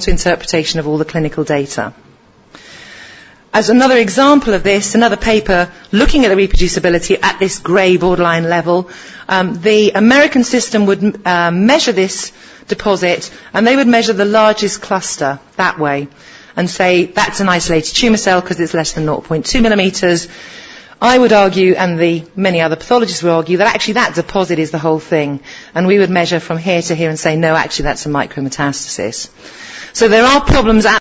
to interpretation of all the clinical data. As another example of this, another paper looking at the reproducibility at this grey borderline level, the American system would measure this deposit, and they would measure the largest cluster that way and say that's an isolated tumour cell because it's less than 0.2 millimetres. I would argue, and the many other pathologists would argue, that actually that deposit is the whole thing, and we would measure from here to here and say, no, actually that's a micrometastasis. So there are problems at